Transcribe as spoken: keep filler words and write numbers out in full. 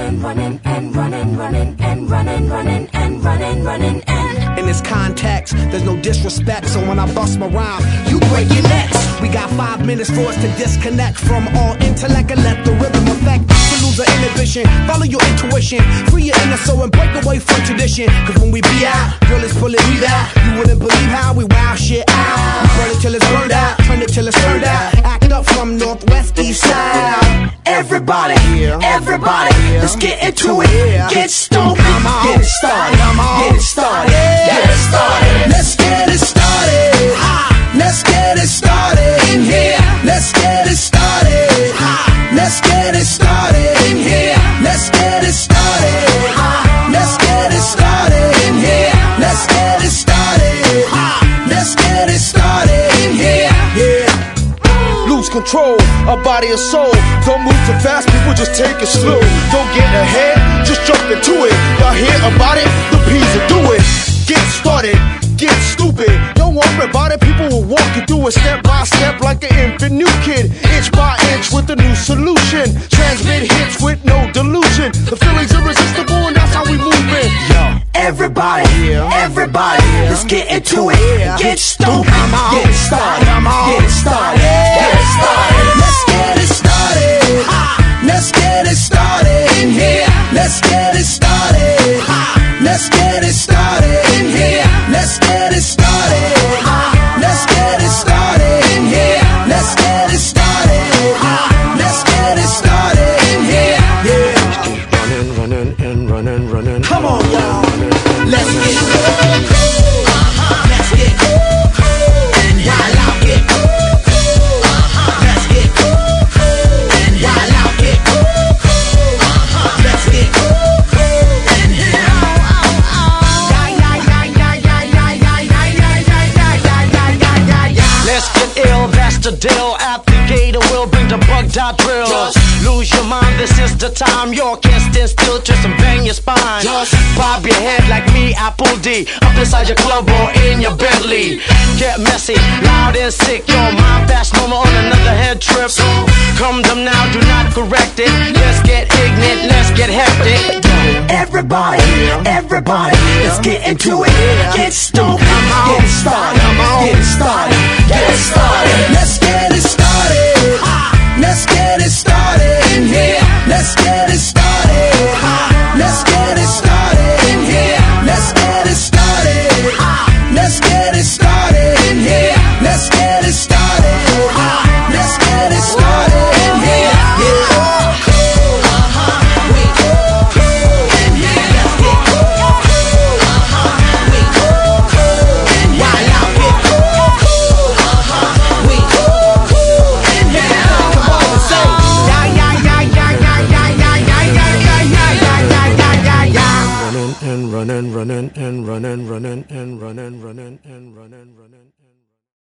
running, running, and running, running, and running, running, and running, running, and. In this context, there's no disrespect, so when I bust my rhyme, you break your necks. We got five minutes for us to disconnect from all intellect and let the rhythm affect. To lose the inhibition, follow your intuition, free your inner soul and break away from tradition. Cause when we be out, girl, it's pulling me out. You wouldn't believe how we wow shit out. We burn it till it's burned out, turn it till it's turned out. Act up from northwest, east side. Everybody, everybody, let's get into it. Get stupid, get it started, get it started, get it started. Let's get it started. Let's get it started in here. Let's get it started. Let's get it started in here. Let's get it started. Let's get it started in here. Let's get it started. Let's get it started in here. Yeah. Lose control of body and soul. Don't move too fast, people, just take it slow. Don't get ahead, just jump into it. Y'all hear about it? The P's will do it. Get started, get stupid. Don't worry about it, people will walk you through it step by step like an infant new kid. Inch by inch with a new solution. Transmit hits with no delusion. The feeling's irresistible and that's how we move it. Yo. Everybody, everybody, let's get into it. Get stupid, get it started, get it started, get it started. Let's get it started. Let's get it started in here. Let's get it started. Let's get it started in here. Let's get it started. Let's get it started in here. Let's get it started. Let's get it started in here. Yeah. Running, running, and running, running. Come on, y'all. Let's get cool. Let's get cool. And while I get cool. Let's get cool. And while I get cool. Let's get cool. And here. Let's get ill, that's the deal. At the gate, we'll bring the bug dot drill. Just lose your mind, this is the time. You can't stand still, twist and bang your spine. Just bob your head like me, Apple D. Up inside your club or in your Bentley. Get messy, loud and sick. Your mind fast, normal on another head trip. So come them now, do not correct it. Let's get ignorant, let's get hectic. Everybody, everybody, let's get into it. Get stupid, get it started, get it started, get it started. Let's get